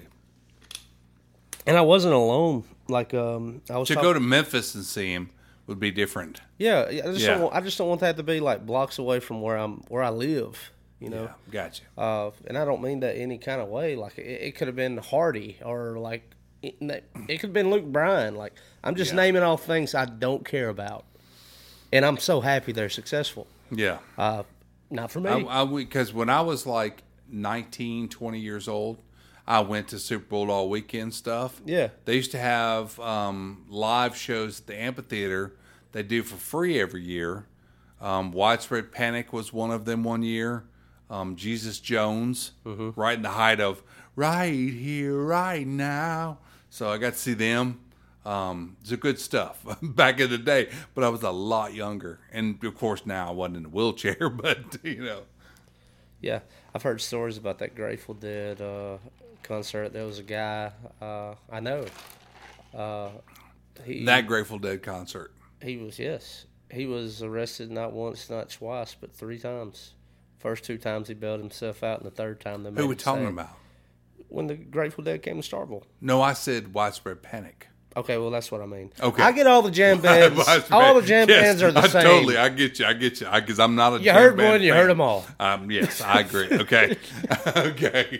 B: and I wasn't alone. Like, um, I was
C: To
B: talk-
C: go to Memphis and see him would be different.
B: yeah, yeah, I just
C: Yeah.
B: don't want, I just don't want that to be like blocks away from where I'm where I live. You know.
C: Yeah, gotcha.
B: Uh, and I don't mean that any kind of way. Like it, it could have been Hardy or like it, it could have been Luke Bryan. Like I'm just
C: Yeah.
B: naming all things I don't care about, and I'm so happy they're successful.
C: Yeah.
B: Uh, not for me.
C: I Because when I was like nineteen, twenty years old, I went to Super Bowl all weekend stuff.
B: Yeah.
C: They used to have um, live shows at the amphitheater they do for free every year. Um, Widespread Panic was one of them one year. Um, Jesus Jones,
B: Mm-hmm.
C: right in the height of right here, right now. So I got to see them. Um, it's a good stuff back in the day, but I was a lot younger. And, of course, now I wasn't in a wheelchair, but, you know.
B: Yeah, I've heard stories about that Grateful Dead uh, concert. There was a guy uh, I know. Uh, he,
C: that Grateful Dead concert.
B: He was, yes. He was arrested not once, not twice, but three times. First two times he bailed himself out, and the third time they made
C: Who we
B: him
C: talking
B: stay.
C: about?
B: When the Grateful Dead came to Starkville.
C: No, I said Widespread Panic.
B: Okay, well, that's what I mean.
C: Okay.
B: I get all the jam bands. all the jam
C: yes,
B: bands are the
C: I
B: same.
C: Totally, I get you. I get you. Because I'm not a
B: You
C: jam
B: heard
C: band
B: one, you
C: fan.
B: heard them all.
C: Um, yes, I agree. Okay. okay.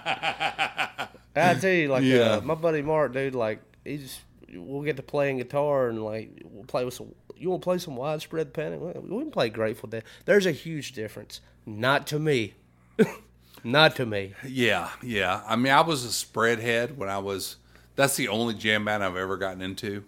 B: I tell you, like,
C: Yeah.
B: uh, my buddy Mark, dude, like, he's, we'll get to playing guitar and, like, we'll play with some, you want to play some Widespread Panic? We can play Grateful Dead. There's a huge difference. Not to me. Not to me.
C: Yeah, yeah. I mean, I was a spread head when I was, that's the only jam band I've ever gotten into.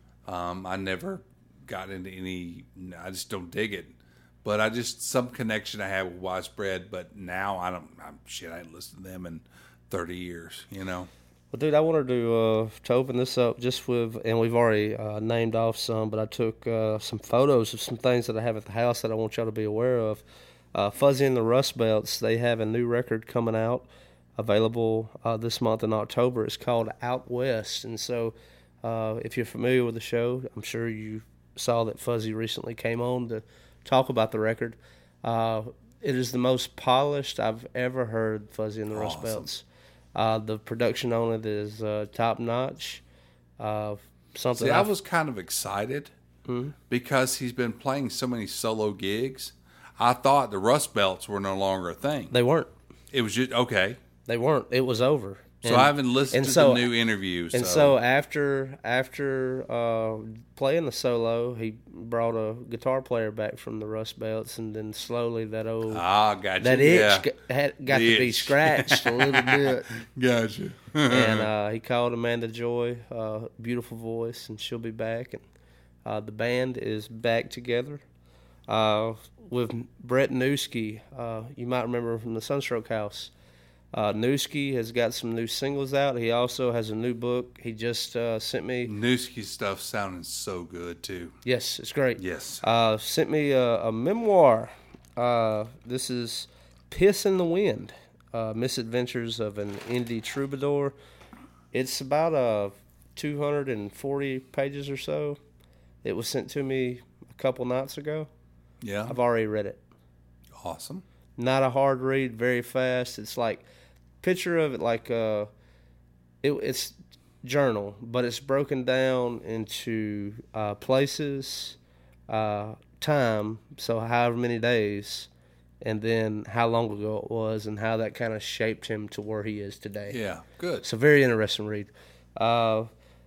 C: Um, I never got into any, I just don't dig it. But I just, some connection I had with Widespread, but now I don't, I'm, shit, I ain't listened to them in thirty years, you know?
B: Well, dude, I wanted to uh, to open this up just with, and we've already uh, named off some, but I took uh, some photos of some things that I have at the house that I want y'all to be aware of. Uh, Fuzzy and the Rust Belts, they have a new record coming out, available uh, this month in October. It's called Out West. And so uh, if you're familiar with the show, I'm sure you saw that Fuzzy recently came on to talk about the record. Uh, it is the most polished I've ever heard Fuzzy and the Rust
C: Awesome.
B: Belts. Uh, the production on it is uh, top notch. Uh, something
C: See, I
B: I've-
C: was kind of excited
B: Mm-hmm.
C: because he's been playing so many solo gigs. I thought the Rust Belts were no longer a thing.
B: They weren't.
C: It was just, okay.
B: They weren't. It was over.
C: So
B: And-
C: I haven't listened
B: and
C: to
B: so-
C: the new interviews.
B: And so after after uh, playing the solo, he brought a guitar player back from the Rust Belts, and then slowly that old
C: ah, gotcha.
B: that itch
C: yeah.
B: got, had, got
C: The
B: to be
C: itch.
B: scratched a little bit.
C: Gotcha.
B: And uh, he called Amanda Joy, uh, beautiful voice, and she'll be back. And uh, the band is back together uh, with Brett Newski. Uh, you might remember him from the Sunstroke House. Uh, Newski has got some new singles out. He also has a new book. He just uh, sent me.
C: Newski stuff sounding so good too.
B: Yes, it's great.
C: Yes.
B: Uh, sent me a, a memoir. Uh, this is Piss in the Wind, uh, Misadventures of an Indie Troubadour. It's about uh, two hundred forty pages or so. It was sent to me a couple nights ago.
C: Yeah.
B: I've already read it.
C: Awesome.
B: Not a hard read, very fast. It's like, picture of it like uh, it, it's journal, but it's broken down into uh, places, uh, time, so however many days, and then how long ago it was, and how that kind of shaped him to where he is today.
C: Yeah. Good.
B: It's a very interesting read. Uh,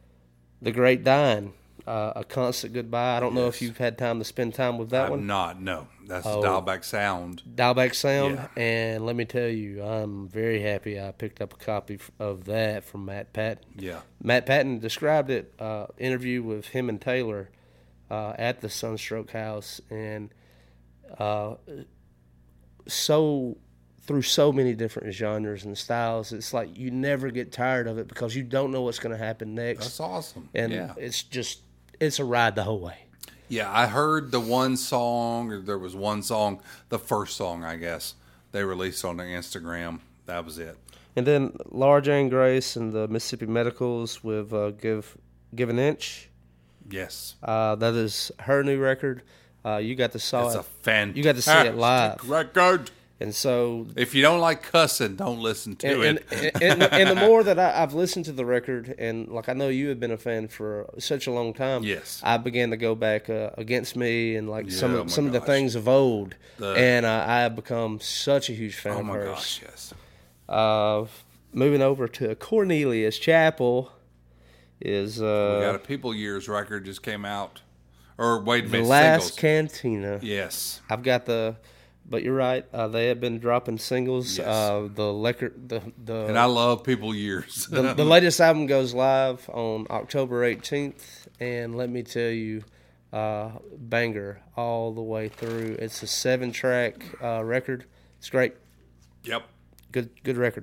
B: The Great Dying, uh, A Constant Goodbye. I don't know if
C: Yes.
B: you've had time to spend time with that
C: I'm
B: one.
C: not. No. That's
B: Oh.
C: Dialback Sound.
B: Dialback Sound,
C: Yeah.
B: and let me tell you, I'm very happy I picked up a copy f- of that from Matt Patton.
C: Yeah.
B: Matt Patton described it, uh, interview with him and Taylor uh, at the Sunstroke House, and uh, so through so many different genres and styles, it's like you never get tired of it because you don't know what's going to happen next.
C: That's awesome.
B: And
C: yeah.
B: it's just, it's a ride the whole way.
C: Yeah, I heard the one song, or there was one song, the first song, I guess, they released on their Instagram. That was it.
B: And then Laura Jane Grace and the Mississippi Medicals with uh, Give Give an Inch.
C: Yes.
B: Uh, that is her new record. Uh, you got to saw
C: It's
B: it.
C: a fantastic
B: You got to see it live.
C: record.
B: And so,
C: If you don't like cussing, don't listen to
B: and,
C: it.
B: and, and, and the more that I, I've listened to the record, and like I know you have been a fan for such a long time,
C: Yes.
B: I began to go back uh, Against Me and like some
C: Yeah, oh
B: of
C: my
B: some of the
C: gosh.
B: things of old,
C: The-
B: and uh, I have become such a huge fan
C: oh
B: of
C: my
B: hers.
C: gosh, yes.
B: Uh, moving over to Cornelius Chapel is uh,
C: We got a People Years record just came out. Or wait a
B: the
C: minute,
B: Last
C: singles.
B: Cantina.
C: Yes.
B: I've got the, but you're right. Uh, they have been dropping singles.
C: Yes.
B: Uh, the record, the the
C: And I love People Years.
B: the, the latest album goes live on October eighteenth, and let me tell you, uh, banger all the way through. It's a seven-track uh, record. It's great,
C: Yep.
B: good good record.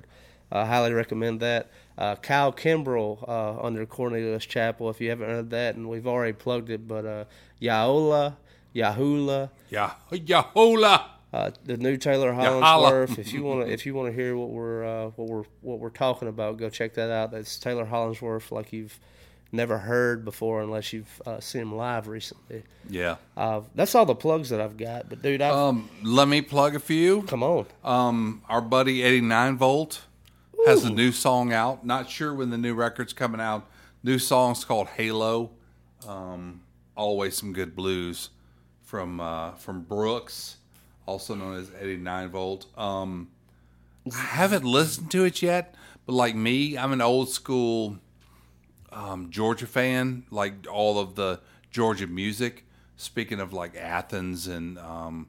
B: I highly recommend that. Uh, Kyle Kimbrell uh, under Cornelius Chapel, if you haven't heard that, and we've already plugged it, but uh, Yaola, Yahula,
C: Yeah, Yahola.
B: uh, the new Taylor Hollingsworth. if you want to, if you want to hear what we're uh, what we're what we're talking about, go check that out. That's Taylor Hollingsworth, like you've never heard before, unless you've uh, seen him live recently.
C: Yeah.
B: Uh, that's all the plugs that I've got. But dude, I've,
C: Um, let me plug a few.
B: come on.
C: Um, our buddy Eddie Nine Volt has a new song out. Not sure when the new record's coming out. New song's called Halo. Um, always some good blues from uh, from Brooks, also known as Eddie Nine Volt. Um, I haven't listened to it yet, but like me, I'm an old school um, Georgia fan. Like all of the Georgia music. Speaking of like Athens and um,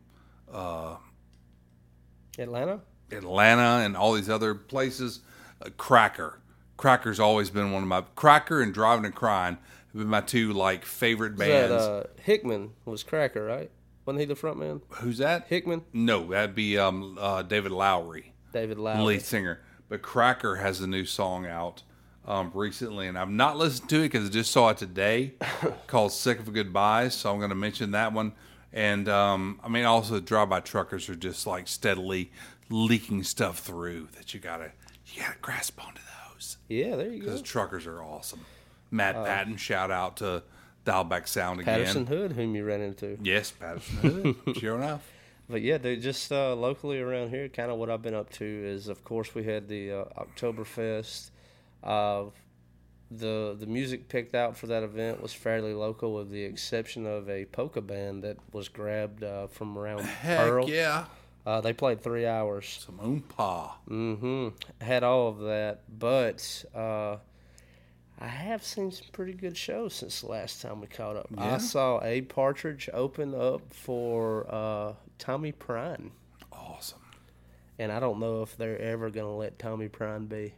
B: Atlanta.
C: Atlanta and all these other places, uh, Cracker. Cracker's always been one of my Cracker and Driving and Crying have been my two like favorite bands.
B: That uh, Hickman was Cracker, right? Wasn't he the front man?
C: Who's that?
B: Hickman,
C: No, that'd be um, uh, David Lowry,
B: David
C: the
B: Lowry.
C: lead singer. But Cracker has a new song out um, recently, and I've not listened to it because I just saw it today, called "Sick of Goodbyes." So I'm going to mention that one. And um, I mean, also drive-by truckers are just like steadily leaking stuff through that you gotta you gotta grasp onto those.
B: Yeah, there you go.
C: Because truckers are awesome. Matt Patton, shout out to Dialback Sound again.
B: Patterson Hood, whom you ran into.
C: Yes, Patterson Hood. Sure enough.
B: But yeah, dude, just uh, locally around here, kind of what I've been up to is, of course, we had the uh, Oktoberfest. Uh, the the music picked out for that event was fairly local, with the exception of a polka band that was grabbed uh, from around
C: Heck
B: Pearl.
C: yeah.
B: Uh, they played three hours.
C: Some oompa.
B: Mm-hmm. Had all of that, but uh, I have seen some pretty good shows since the last time we caught up.
C: Yeah?
B: I saw Abe Partridge open up for uh, Tommy Prine,
C: Awesome.
B: and I don't know if they're ever going to let Tommy Prine be.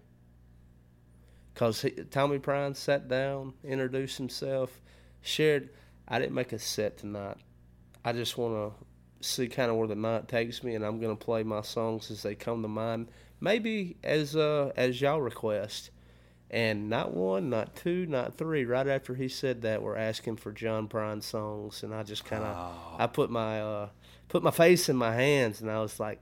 B: Because Tommy Prine sat down, introduced himself, shared, I didn't make a set tonight. I just want to see kind of where the night takes me, and I'm going to play my songs as they come to mind, maybe as uh, as y'all request. And not one, not two, not three. Right after he said that, we're asking for John Prine songs, and I just kind of,
C: Oh.
B: I put my uh, put my face in my hands, and I was like,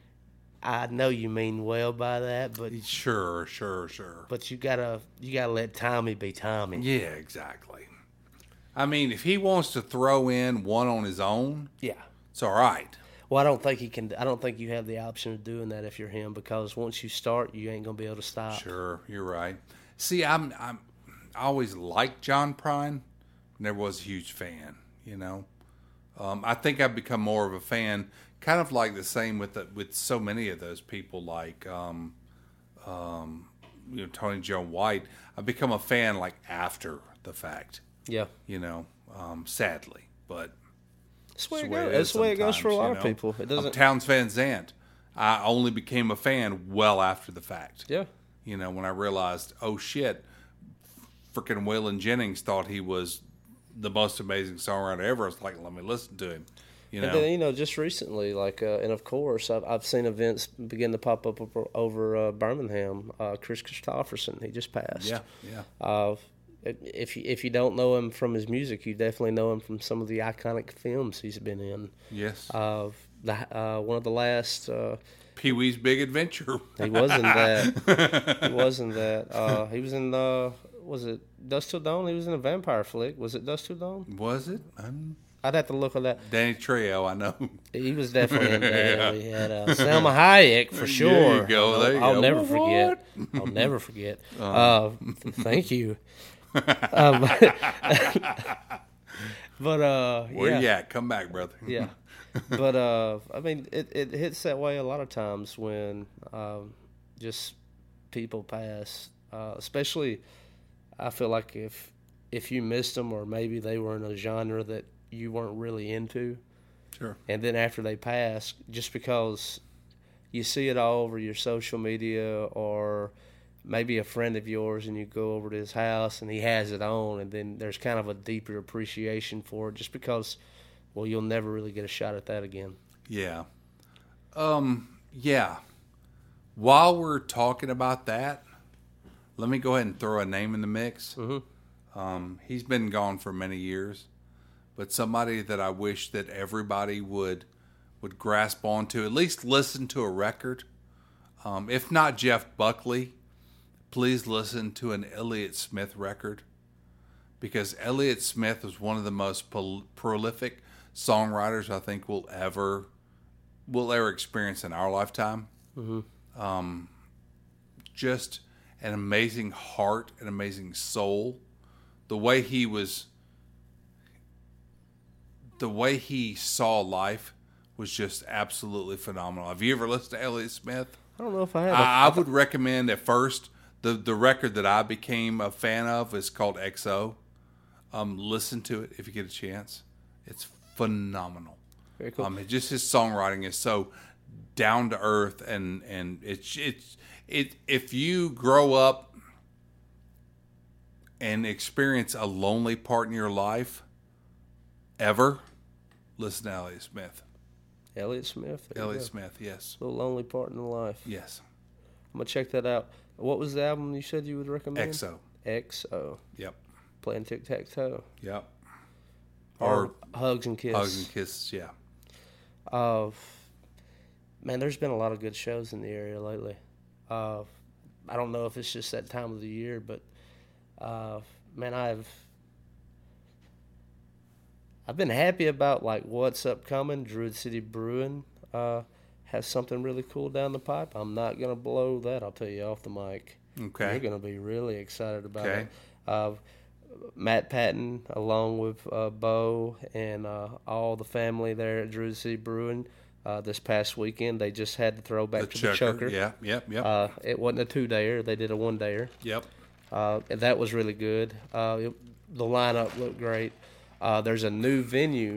B: I know you mean well by that, but
C: Sure, sure, sure.
B: but you gotta you gotta let Tommy be Tommy.
C: Yeah, exactly. I mean, if he wants to throw in one on his own,
B: Yeah.
C: it's all right.
B: Well, I don't think he can. I don't think you have the option of doing that if you're him, because once you start, you ain't gonna be able to stop.
C: Sure, you're right. See, I'm, I'm, I always liked John Prine. Never was a huge fan, you know. Um, I think I've become more of a fan, kind of like the same with the, with so many of those people, like um, um, you know, Tony Joe White. I've become a fan like after the fact,
B: Yeah,
C: you know. Um, sadly, but
B: that's the way
C: it's
B: it
C: the way
B: goes.
C: it
B: That's
C: is
B: the way it goes for a
C: sometimes,
B: lot
C: you
B: of
C: know.
B: people. It
C: I'm
B: doesn't.
C: Towns Van Zandt. I only became a fan well after the fact.
B: Yeah.
C: You know, when I realized, oh shit, freaking Waylon Jennings thought he was the most amazing songwriter ever. It's like, let me listen to him. You know,
B: And then, you know, just recently, like, uh, and of course, I've, I've seen events begin to pop up over, over uh, Birmingham. Uh, Chris Christopherson, he just passed.
C: yeah, yeah,
B: Uh, if you, if you don't know him from his music, you definitely know him from some of the iconic films he's been in.
C: yes.
B: Uh, the, uh, one of the last, uh,
C: Pee Wee's Big Adventure.
B: he was in that. he was in that. Uh, he was in, uh, was it Dust Till Dawn? He was in a vampire flick. Was it Dust Till Dawn?
C: Was it? Um,
B: I'd have to look at that.
C: Danny Trejo, I know.
B: He was definitely in there. We had uh, Selma Hayek for sure.
C: There you go,
B: I'll,
C: there you
B: I'll
C: go.
B: never
C: What?
B: forget. I'll never forget. Uh, thank you. Um, but uh,
C: Where
B: yeah,
C: you at? Come back, brother.
B: yeah. But uh, I mean, it, it hits that way a lot of times when um, just people pass. Uh, especially, I feel like if if you missed them, or maybe they were in a genre that you weren't really into.
C: Sure.
B: And then after they pass, just because you see it all over your social media, or maybe a friend of yours and you go over to his house and he has it on, and then there's kind of a deeper appreciation for it just because, well, you'll never really get a shot at that again.
C: Yeah. Um. Yeah. while we're talking about that, let me go ahead and throw a name in the mix. Mm-hmm. Um, he's been gone for many years, but somebody that I wish that everybody would would grasp onto, at least listen to a record. Um, if not Jeff Buckley, please listen to an Elliott Smith record, because Elliott Smith was one of the most pol- prolific songwriters I think we'll ever we'll ever experience in our lifetime. Mm-hmm. Um, just an amazing heart, an amazing soul. The way he was, the way he saw life was just absolutely phenomenal. Have you ever listened to Elliott Smith?
B: I don't know if I have.
C: I, I would recommend at first the the record that I became a fan of is called X O. Um, listen to it if you get a chance. It's phenomenal.
B: Very cool.
C: Um, it, just his songwriting is so down to earth, and and it's it's it. If you grow up and experience a lonely part in your life, ever, listen to Elliott Smith.
B: Elliott Smith. There
C: Elliott Smith, yes.
B: The lonely part in the life.
C: Yes.
B: I'm gonna check that out. What was the album you said you would recommend?
C: X O.
B: X O.
C: Yep.
B: Playing tic tac toe.
C: Yep.
B: Or,
C: Or
B: Hugs and Kisses.
C: Hugs and Kisses, yeah.
B: Uh, man, there's been a lot of good shows in the area lately. Uh, I don't know if it's just that time of the year, but uh, man, I've I've been happy about like what's upcoming. Druid City Brewing uh, has something really cool down the pipe. I'm not gonna blow that. I'll tell you off the mic.
C: Okay.
B: You're gonna be really excited about
C: Okay.
B: it. Uh, Matt Patton, along with uh, Bo and uh, all the family there at Druid City Brewing, uh, this past weekend they just had the throwback
C: The
B: to
C: Chucker.
B: the Chucker.
C: Yeah, yep, yep.
B: Uh, it wasn't a two-dayer; they did a one-dayer.
C: yep.
B: Uh, and that was really good. Uh, it, the lineup looked great. Uh, there's a new venue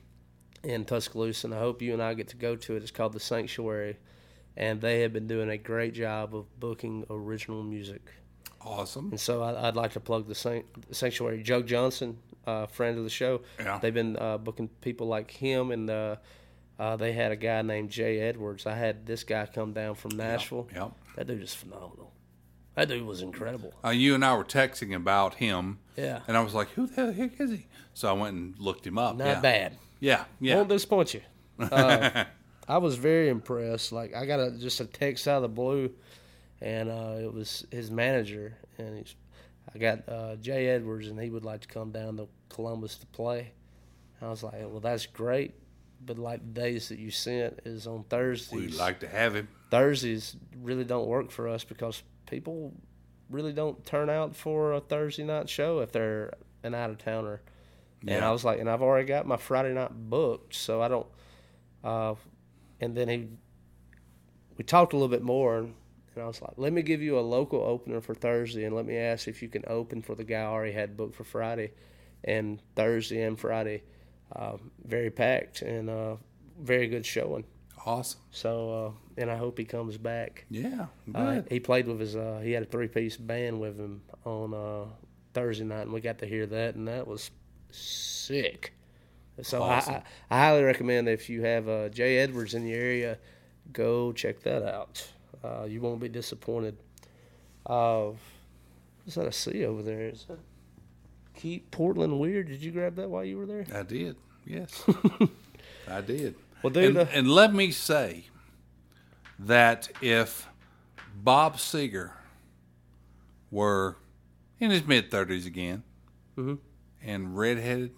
B: in Tuscaloosa, and I hope you and I get to go to it. It's called The Sanctuary, and they have been doing a great job of booking original music.
C: Awesome.
B: And so I, I'd like to plug the San- Sanctuary. Joe Johnson, uh, friend of the show,
C: Yeah.
B: they've been uh, booking people like him, and uh, uh, they had a guy named Jay Edwards. I had this guy come down from Nashville.
C: Yep.
B: That dude is phenomenal. That dude was incredible.
C: Uh, you and I were texting about him.
B: Yeah.
C: And I was like, who the heck is he? So I went and looked him up.
B: Not
C: yeah.
B: bad.
C: Yeah, yeah.
B: Won't disappoint you. Uh, I was very impressed. Like I got a, just a text out of the blue, and uh, it was his manager, and he's. I got uh, Jay Edwards, and he would like to come down to Columbus to play. I was like, well, that's great, but like the days that you sent is on Thursdays.
C: We'd like to have him.
B: Thursdays really don't work for us because people really don't turn out for a Thursday night show if they're an out of towner. And
C: Yeah.
B: I was like, and I've already got my Friday night booked, so I don't. Uh, and then he, we talked a little bit more, and, and I was like, let me give you a local opener for Thursday, and let me ask if you can open for the guy I already had booked for Friday. And Thursday and Friday, uh, very packed and uh, very good showing.
C: Awesome.
B: So, uh, and I hope he comes back.
C: Yeah,
B: Uh,
C: good.
B: he played with his, uh, he had a three-piece band with him on uh, Thursday night, and we got to hear that, and that was sick. So
C: Awesome.
B: I, I, I highly recommend if you have uh, Jay Edwards in the area, go check that out. Uh, you won't be disappointed. Uh, what's that I see over there? Is that Keep Portland Weird? Did you grab that while you were there?
C: I did. Yes. I did.
B: Well, dude,
C: and,
B: uh,
C: and let me say that if Bob Seger were in his mid-thirties again
B: Mhm.
C: and redheaded,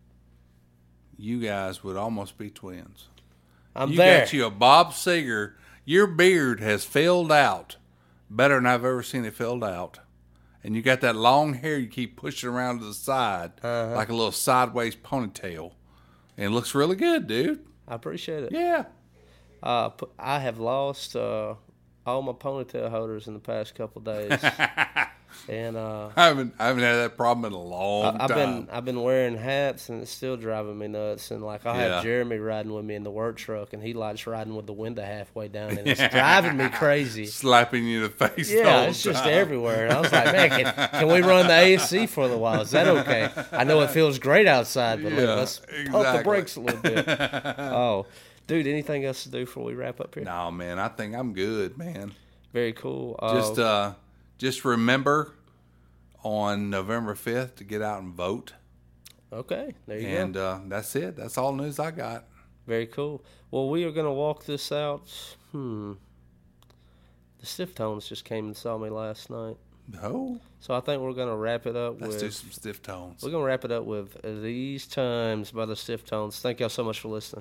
C: you guys would almost be twins.
B: I'm
C: you
B: there.
C: got you a Bob Seger. Your beard has filled out better than I've ever seen it filled out. And you got that long hair you keep pushing around to the side
B: Uh-huh.
C: like a little sideways ponytail. And it looks really good, dude.
B: I appreciate it.
C: Yeah.
B: Uh, p- I have lost uh, all my ponytail holders in the past couple days, and uh,
C: I haven't I haven't had that problem in a long
B: I, I've
C: time.
B: been I've been wearing hats, and it's still driving me nuts. And like I
C: Yeah.
B: have Jeremy riding with me in the work truck, and he likes riding with the window halfway down, and it's driving me crazy.
C: Slapping you in the face the
B: Yeah,
C: whole
B: it's just
C: time.
B: everywhere. And I was like, man, can, can we run the A C for a little while? Is that okay? I know it feels great outside, but look,
C: Yeah,
B: let's pump the
C: exactly.
B: brakes a little bit. Oh, dude, anything else to do before we wrap up here?
C: No, man, I think I'm good, man.
B: Very cool. Uh,
C: Just uh, just remember on November fifth to get out and vote.
B: Okay, there you
C: and,
B: go.
C: And uh, that's it. That's all news I got.
B: Very cool. Well, we are going to walk this out. Hmm. The Stiff Tones just came and saw me last night.
C: Oh.
B: So I think we're going to wrap it up
C: Let's
B: with...
C: do some Stiff Tones.
B: We're going to wrap it up with These Times by the Stiff Tones. Thank y'all so much for listening.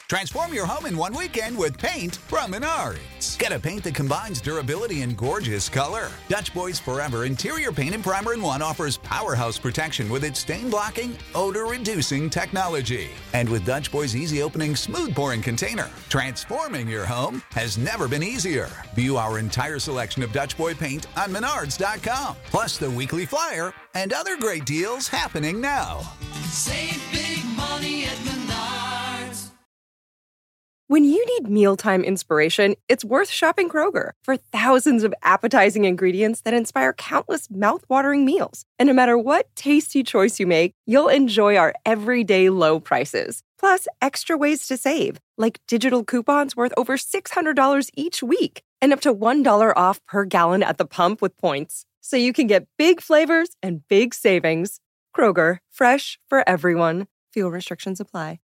D: Transform your home in one weekend with paint from Menards. Get a paint that combines durability and gorgeous color. Dutch Boys Forever Interior Paint and Primer in One offers powerhouse protection with its stain-blocking, odor-reducing technology. And with Dutch Boys' easy-opening, smooth-pouring container, transforming your home has never been easier. View our entire selection of Dutch Boy paint on Menards dot com. Plus the weekly flyer and other great deals happening now.
E: Save big money at Menards.
A: When you need mealtime inspiration, it's worth shopping Kroger for thousands of appetizing ingredients that inspire countless mouth-watering meals. And no matter what tasty choice you make, you'll enjoy our everyday low prices. Plus, extra ways to save, like digital coupons worth over six hundred dollars each week and up to one dollar off per gallon at the pump with points. So you can get big flavors and big savings. Kroger, fresh for everyone. Fuel restrictions apply.